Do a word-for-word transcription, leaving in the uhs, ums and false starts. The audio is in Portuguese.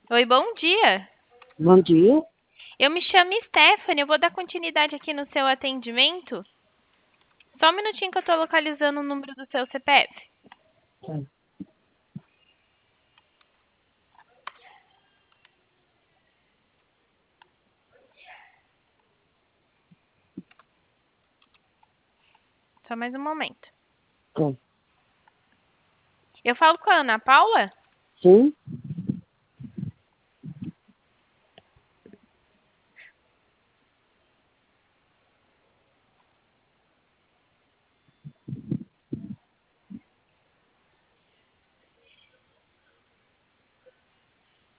Oi, bom dia. Bom dia. Eu me chamo Stephanie, eu vou dar continuidade aqui no seu atendimento. Só um minutinho que eu tô localizando o número do seu C P F. Tá. Só mais um momento. Tá. Eu falo com a Ana Paula? Sim?